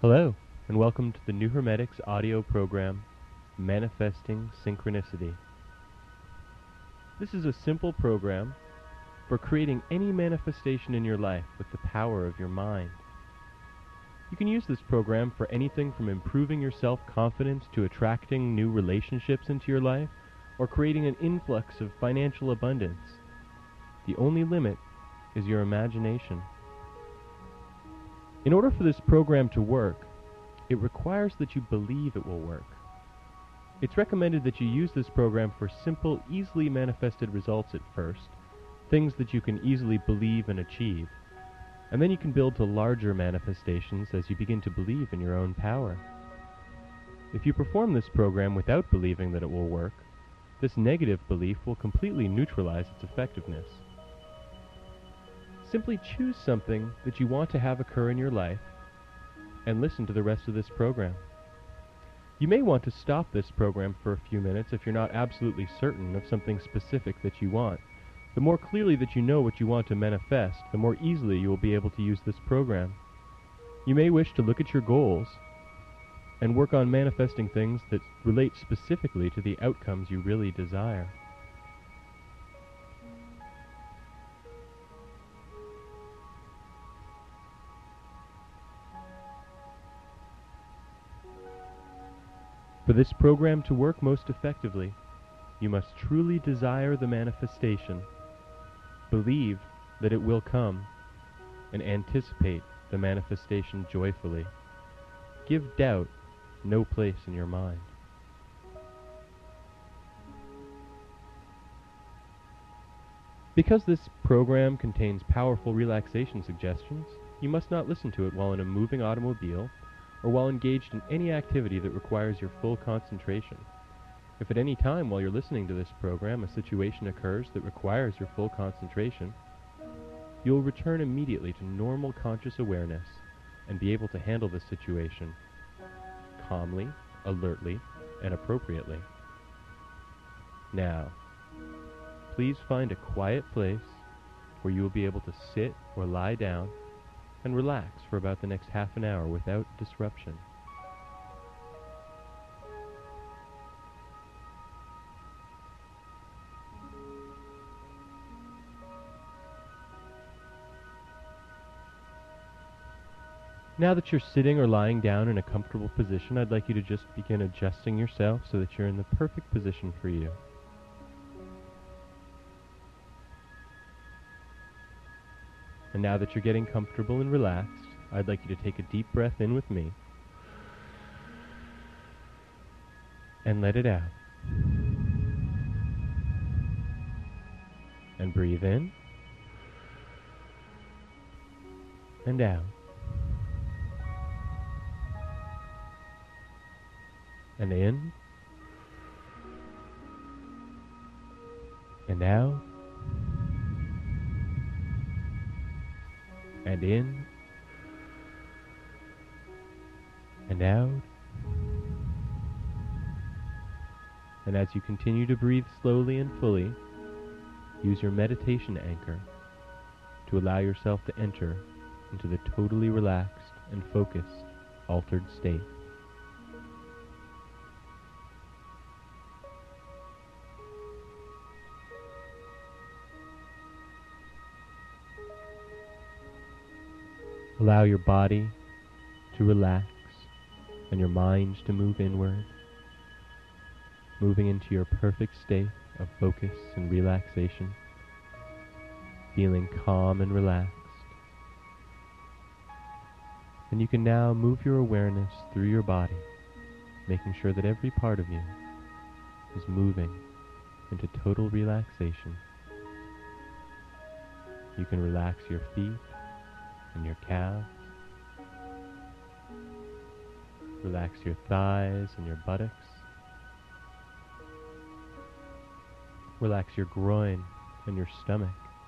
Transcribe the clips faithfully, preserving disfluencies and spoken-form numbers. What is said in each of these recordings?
Hello, and welcome to the New Hermetics audio program, Manifesting Synchronicity. This is a simple program for creating any manifestation in your life with the power of your mind. You can use this program for anything from improving your self-confidence to attracting new relationships into your life, or creating an influx of financial abundance. The only limit is your imagination. In order for this program to work, it requires that you believe it will work. It's recommended that you use this program for simple, easily manifested results at first, things that you can easily believe and achieve, and then you can build to larger manifestations as you begin to believe in your own power. If you perform this program without believing that it will work, this negative belief will completely neutralize its effectiveness. Simply choose something that you want to have occur in your life and listen to the rest of this program. You may want to stop this program for a few minutes if you're not absolutely certain of something specific that you want. The more clearly that you know what you want to manifest, the more easily you will be able to use this program. You may wish to look at your goals and work on manifesting things that relate specifically to the outcomes you really desire. For this program to work most effectively, you must truly desire the manifestation, believe that it will come, and anticipate the manifestation joyfully. Give doubt no place in your mind. Because this program contains powerful relaxation suggestions, you must not listen to it while in a moving automobile or while engaged in any activity that requires your full concentration. If at any time while you're listening to this program a situation occurs that requires your full concentration, you'll return immediately to normal conscious awareness and be able to handle the situation calmly, alertly, and appropriately. Now, please find a quiet place where you will be able to sit or lie down and relax for about the next half an hour without disruption. Now that you're sitting or lying down in a comfortable position, I'd like you to just begin adjusting yourself so that you're in the perfect position for you. And now that you're getting comfortable and relaxed, I'd like you to take a deep breath in with me and let it out. And breathe in and out. And in and out. And in and out. And as you continue to breathe slowly and fully, use your meditation anchor to allow yourself to enter into the totally relaxed and focused altered state. Allow your body to relax and your mind to move inward, moving into your perfect state of focus and relaxation, feeling calm and relaxed. And you can now move your awareness through your body, making sure that every part of you is moving into total relaxation. You can relax your feet and your calves, relax your thighs and your buttocks, relax your groin and your stomach,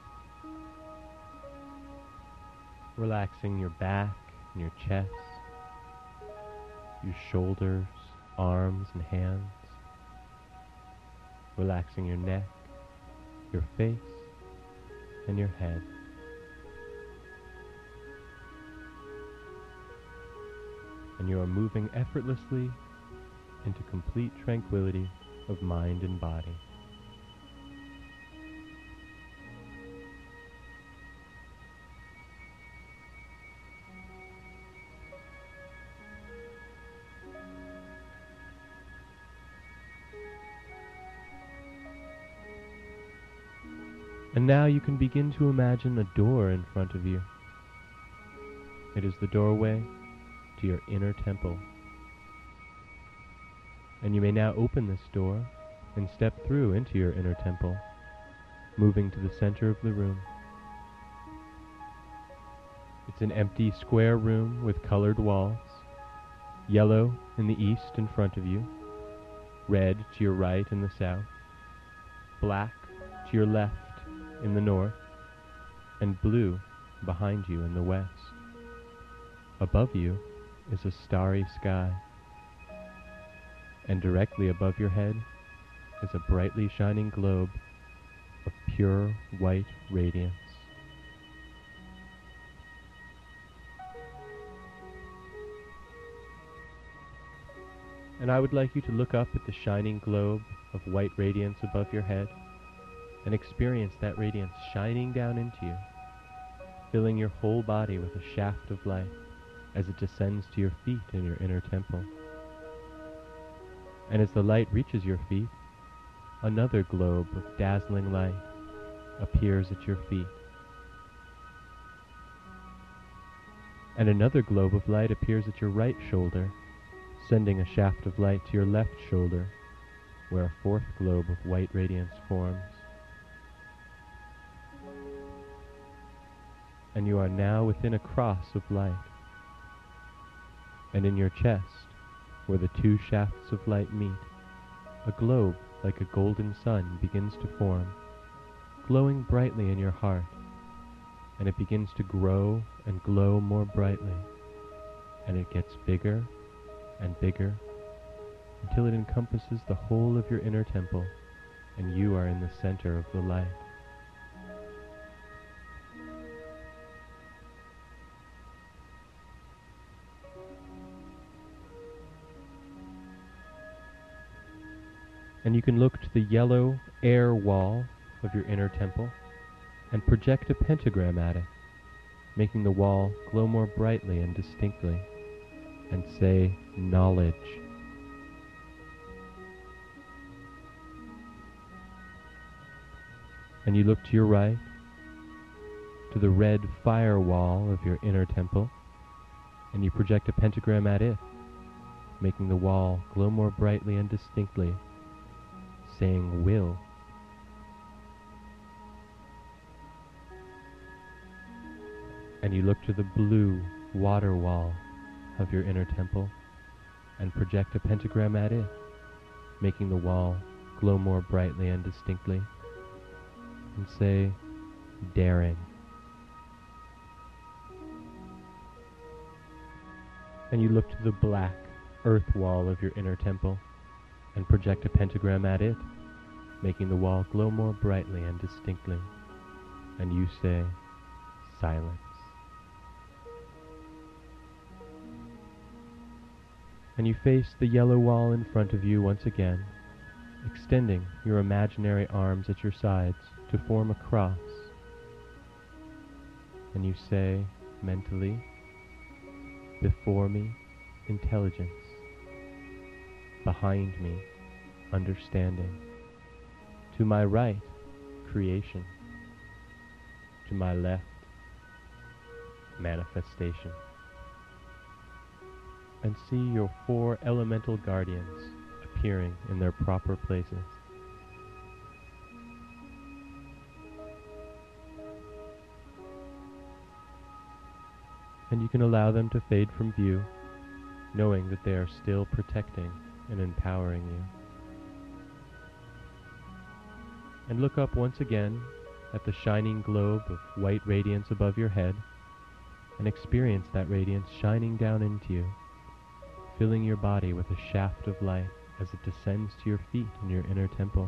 relaxing your back and your chest, your shoulders, arms and hands, relaxing your neck, your face, and your head. and you are moving effortlessly into complete tranquility of mind and body. And now you can begin to imagine a door in front of you. It is the doorway to your inner temple. And you may now open this door and step through into your inner temple, moving to the center of the room. It's an empty square room with colored walls, yellow in the east in front of you, red to your right in the south, black to your left in the north, and blue behind you in the west. Above you is a starry sky, and directly above your head is a brightly shining globe of pure white radiance. And I would like you to look up at the shining globe of white radiance above your head and experience that radiance shining down into you, filling your whole body with a shaft of light as it descends to your feet in your inner temple. And as the light reaches your feet, another globe of dazzling light appears at your feet. And another globe of light appears at your right shoulder, sending a shaft of light to your left shoulder, where a fourth globe of white radiance forms. And you are now within a cross of light. And in your chest, where the two shafts of light meet, a globe like a golden sun begins to form, glowing brightly in your heart, and it begins to grow and glow more brightly, and it gets bigger and bigger until it encompasses the whole of your inner temple, and you are in the center of the light. And you can look to the yellow air wall of your inner temple and project a pentagram at it, making the wall glow more brightly and distinctly, and say, knowledge. And you look to your right, to the red fire wall of your inner temple, and you project a pentagram at it, making the wall glow more brightly and distinctly, saying will. And you look to the blue water wall of your inner temple and project a pentagram at it, making the wall glow more brightly and distinctly, and say daring. And you look to the black earth wall of your inner temple and project a pentagram at it, making the wall glow more brightly and distinctly, and you say, silence. And you face the yellow wall in front of you once again, extending your imaginary arms at your sides to form a cross, and you say, mentally, before me, intelligence. Behind me, understanding. To my right, creation. To my left, manifestation. And see your four elemental guardians appearing in their proper places. And you can allow them to fade from view, knowing that they are still protecting and empowering you. And look up once again at the shining globe of white radiance above your head, and experience that radiance shining down into you, filling your body with a shaft of light as it descends to your feet in your inner temple.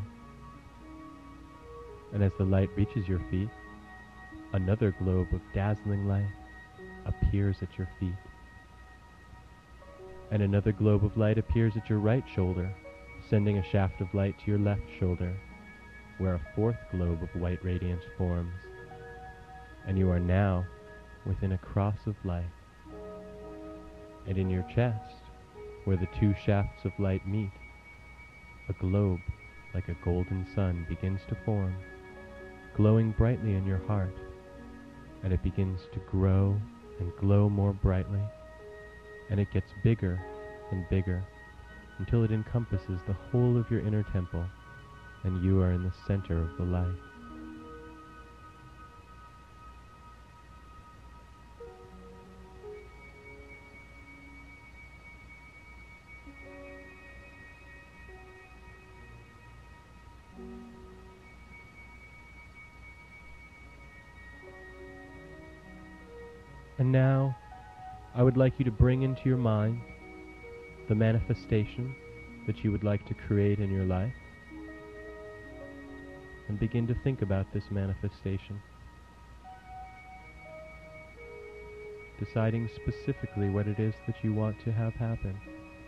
And as the light reaches your feet, another globe of dazzling light appears at your feet. And another globe of light appears at your right shoulder, sending a shaft of light to your left shoulder, where a fourth globe of white radiance forms. And you are now within a cross of light. And in your chest, where the two shafts of light meet, a globe like a golden sun begins to form, glowing brightly in your heart, and it begins to grow and glow more brightly, and it gets bigger and bigger until it encompasses the whole of your inner temple, and you are in the center of the light. And now, I would like you to bring into your mind the manifestation that you would like to create in your life, and begin to think about this manifestation, deciding specifically what it is that you want to have happen.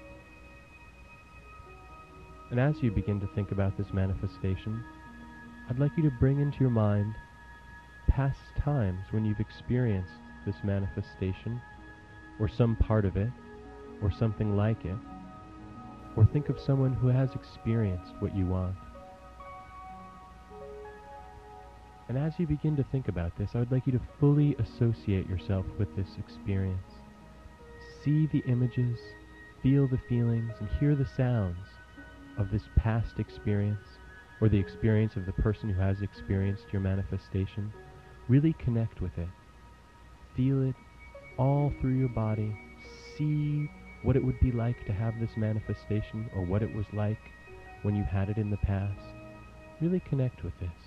And as you begin to think about this manifestation, I'd like you to bring into your mind past times when you've experienced this manifestation, or some part of it, or something like it, or think of someone who has experienced what you want. And as you begin to think about this, I would like you to fully associate yourself with this experience. See the images, feel the feelings, and hear the sounds of this past experience, or the experience of the person who has experienced your manifestation. Really connect with it. Feel it all through your body. See what it would be like to have this manifestation, or what it was like when you had it in the past. Really connect with this.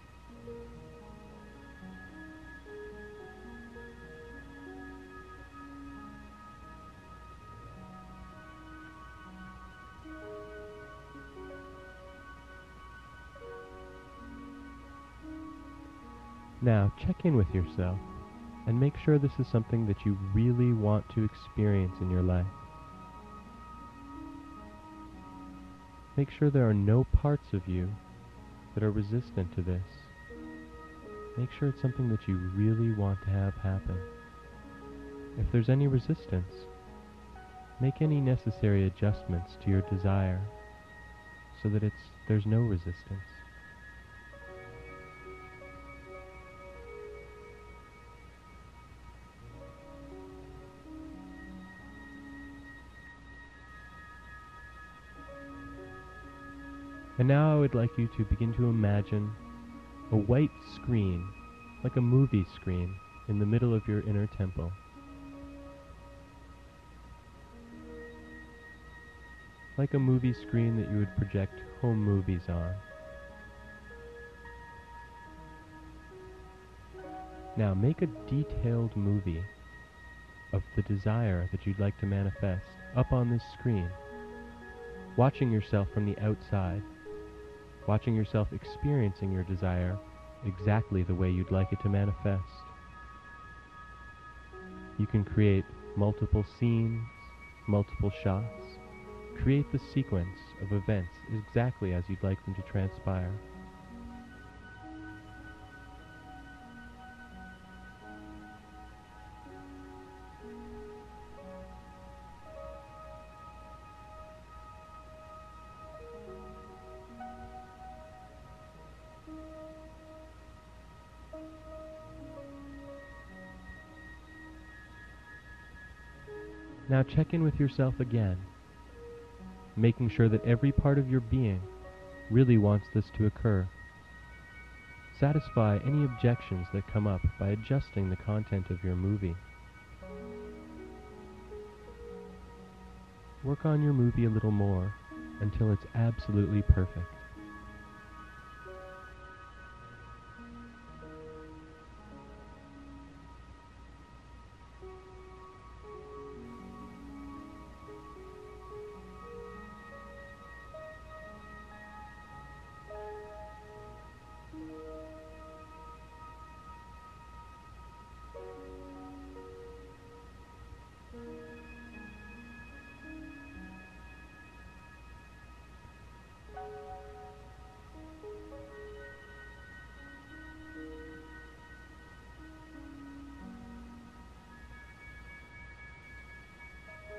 Now, check in with yourself and make sure this is something that you really want to experience in your life. Make sure there are no parts of you that are resistant to this. Make sure it's something that you really want to have happen. If there's any resistance, make any necessary adjustments to your desire so that it's there's no resistance. And now I would like you to begin to imagine a white screen, like a movie screen, in the middle of your inner temple. Like a movie screen that you would project home movies on. Now make a detailed movie of the desire that you'd like to manifest up on this screen, watching yourself from the outside. Watching yourself experiencing your desire exactly the way you'd like it to manifest. You can create multiple scenes, multiple shots. Create the sequence of events exactly as you'd like them to transpire. Now check in with yourself again, making sure that every part of your being really wants this to occur. Satisfy any objections that come up by adjusting the content of your movie. Work on your movie a little more until it's absolutely perfect.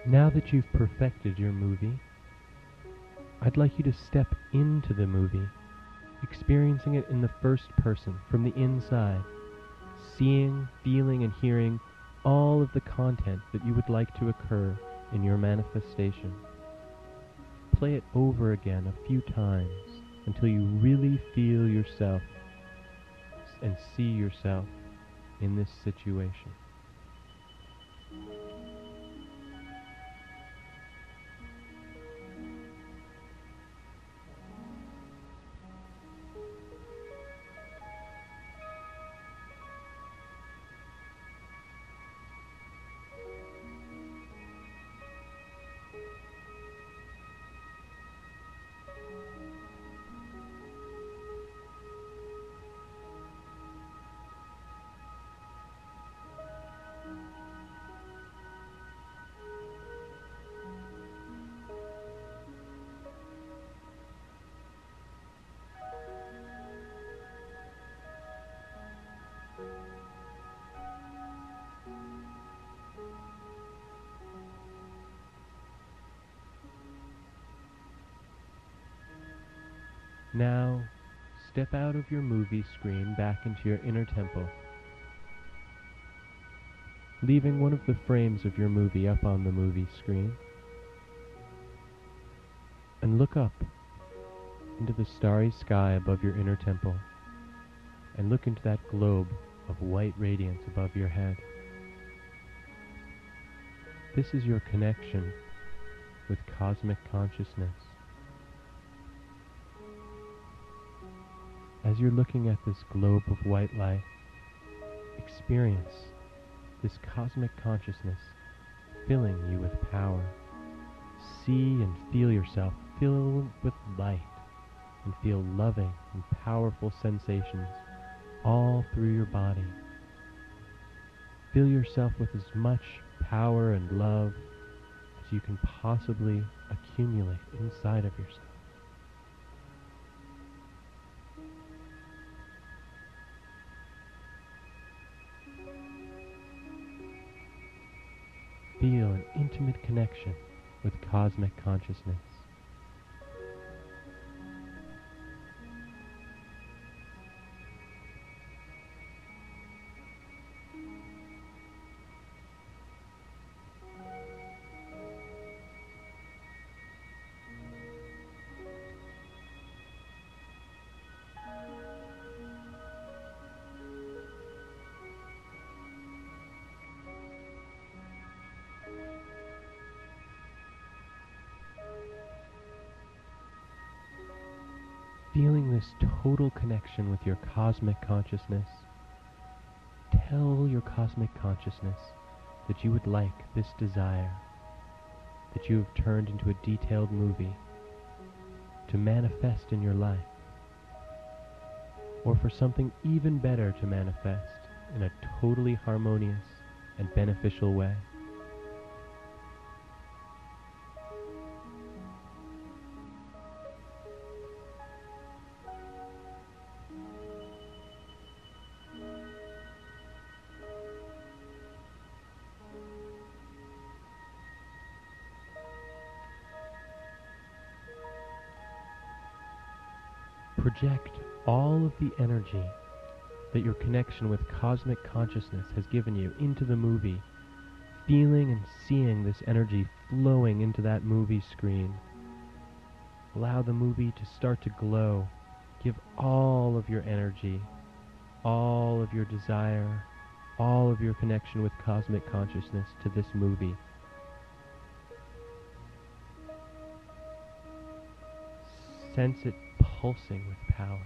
Now that you've perfected your movie, I'd like you to step into the movie, experiencing it in the first person, from the inside, seeing, feeling, and hearing all of the content that you would like to occur in your manifestation. Play it over again a few times until you really feel yourself and see yourself in this situation. Now, step out of your movie screen back into your inner temple, leaving one of the frames of your movie up on the movie screen, and look up into the starry sky above your inner temple, and look into that globe of white radiance above your head. This is your connection with cosmic consciousness. As you're looking at this globe of white light, experience this cosmic consciousness filling you with power. See and feel yourself filled with light, and feel loving and powerful sensations all through your body. Fill yourself with as much power and love as you can possibly accumulate inside of yourself. Feel an intimate connection with cosmic consciousness. Feeling this total connection with your cosmic consciousness, tell your cosmic consciousness that you would like this desire that you have turned into a detailed movie to manifest in your life, or for something even better to manifest in a totally harmonious and beneficial way. Project all of the energy that your connection with cosmic consciousness has given you into the movie, feeling and seeing this energy flowing into that movie screen. Allow the movie to start to glow. Give all of your energy, all of your desire, all of your connection with cosmic consciousness to this movie. Sense it pulsing with power.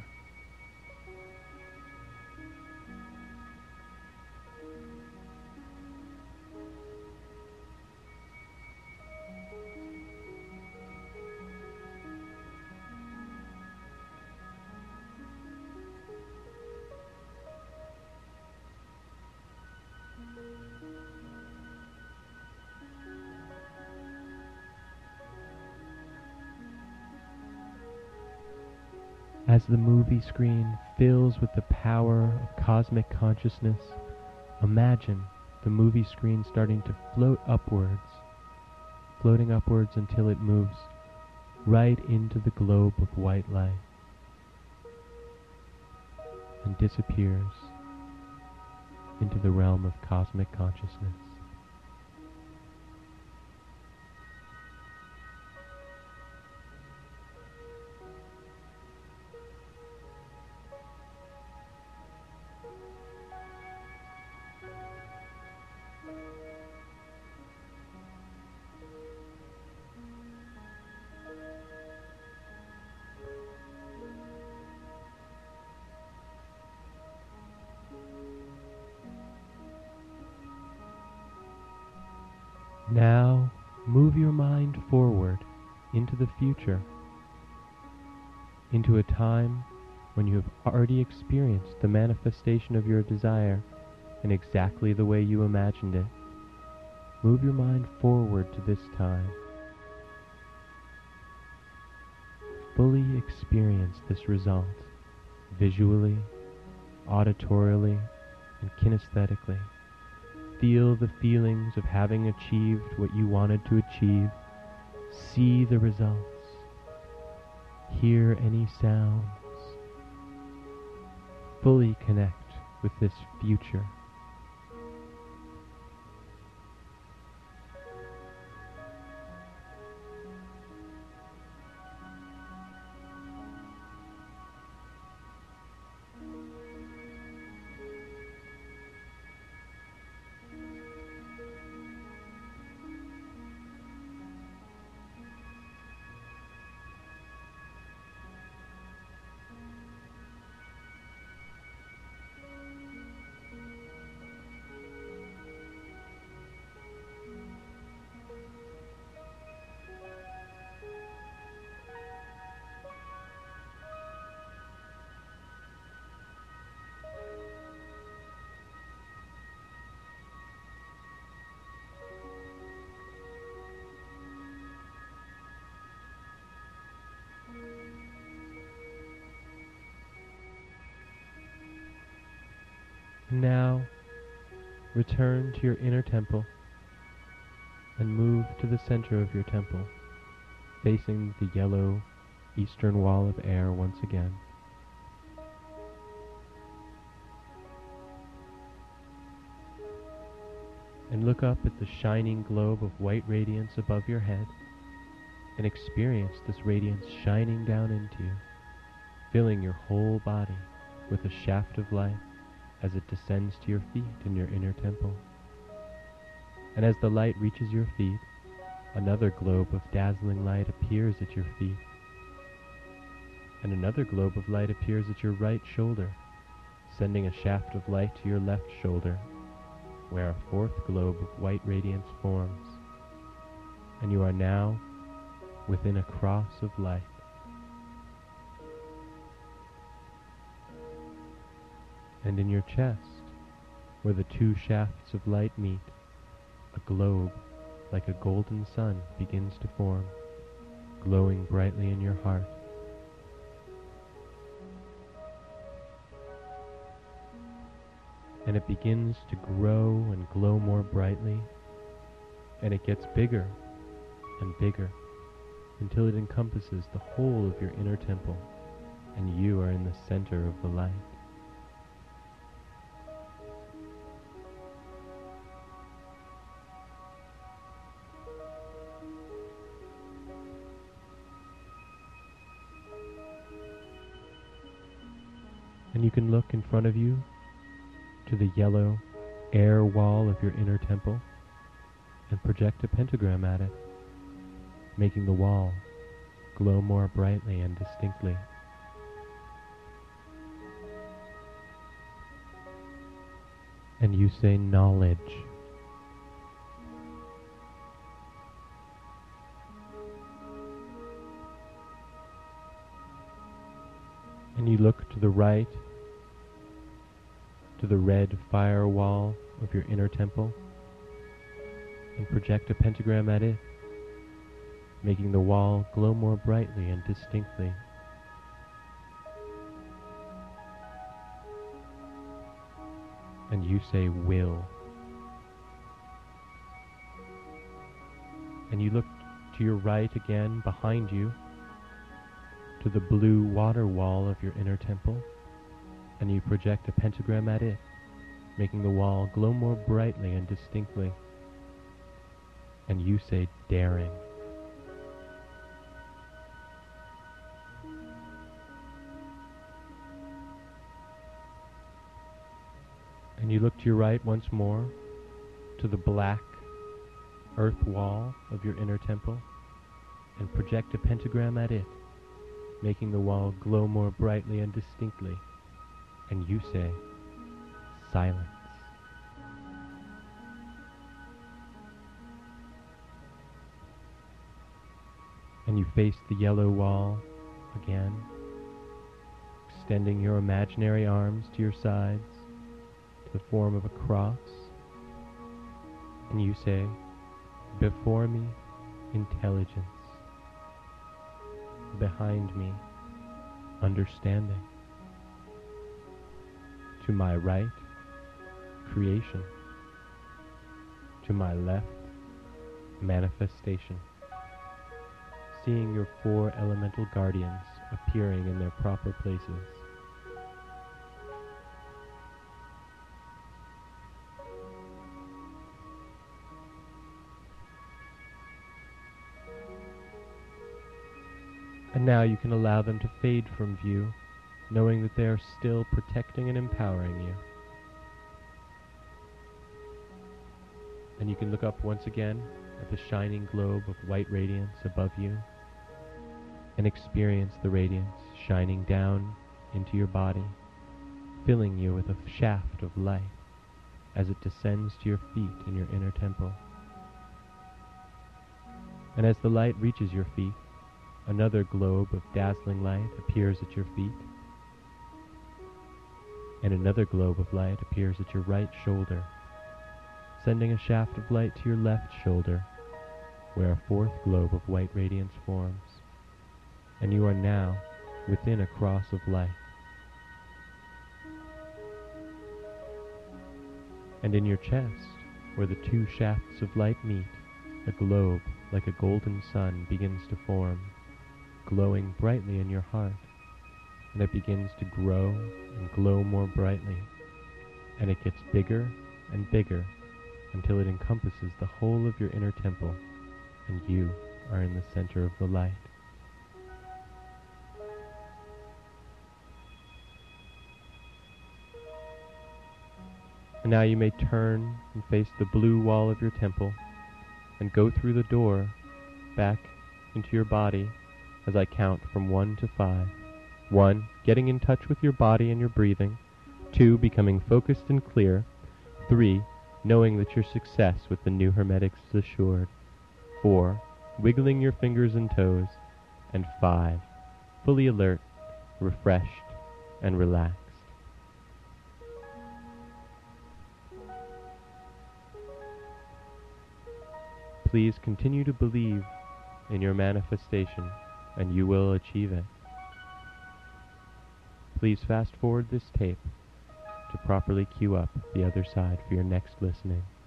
As the movie screen fills with the power of cosmic consciousness, imagine the movie screen starting to float upwards, floating upwards until it moves right into the globe of white light and disappears into the realm of cosmic consciousness. Now move your mind forward into the future, into a time when you have already experienced the manifestation of your desire in exactly the way you imagined it. Move your mind forward to this time. Fully experience this result visually, auditorially, and kinesthetically. Feel the feelings of having achieved what you wanted to achieve. See the results. Hear any sounds. Fully connect with this future. Now, return to your inner temple and move to the center of your temple, facing the yellow eastern wall of air once again. And look up at the shining globe of white radiance above your head and experience this radiance shining down into you, filling your whole body with a shaft of light as it descends to your feet in your inner temple. And as the light reaches your feet, another globe of dazzling light appears at your feet. And another globe of light appears at your right shoulder, sending a shaft of light to your left shoulder, where a fourth globe of white radiance forms. And you are now within a cross of light. And in your chest, where the two shafts of light meet, a globe like a golden sun begins to form, glowing brightly in your heart. And it begins to grow and glow more brightly, and it gets bigger and bigger until it encompasses the whole of your inner temple, and you are in the center of the light. And you can look in front of you to the yellow air wall of your inner temple and project a pentagram at it, making the wall glow more brightly and distinctly. And you say knowledge. And you look to the right, to the red firewall of your inner temple, and project a pentagram at it, making the wall glow more brightly and distinctly. And you say will. And you look to your right again, behind you, to the blue water wall of your inner temple, and you project a pentagram at it, making the wall glow more brightly and distinctly. And you say, daring. And you look to your right once more, to the black earth wall of your inner temple, and project a pentagram at it, making the wall glow more brightly and distinctly. And you say, silence. And you face the yellow wall again, extending your imaginary arms to your sides, to the form of a cross. And you say, before me, intelligence. Behind me, understanding. To my right, creation. To my left, manifestation. Seeing your four elemental guardians appearing in their proper places. And now you can allow them to fade from view, knowing that they are still protecting and empowering you. And you can look up once again at the shining globe of white radiance above you, and experience the radiance shining down into your body, filling you with a shaft of light as it descends to your feet in your inner temple. And as the light reaches your feet, another globe of dazzling light appears at your feet, and another globe of light appears at your right shoulder, sending a shaft of light to your left shoulder, where a fourth globe of white radiance forms, and you are now within a cross of light. And in your chest, where the two shafts of light meet, a globe like a golden sun begins to form, glowing brightly in your heart, and it begins to grow and glow more brightly, and it gets bigger and bigger until it encompasses the whole of your inner temple, and you are in the center of the light. And now you may turn and face the blue wall of your temple and go through the door back into your body as I count from one to five. One, getting in touch with your body and your breathing. Two, becoming focused and clear. Three, knowing that your success with the new Hermetics is assured. Four, wiggling your fingers and toes. And five, fully alert, refreshed, and relaxed. Please continue to believe in your manifestation, and you will achieve it. Please fast forward this tape to properly cue up the other side for your next listening.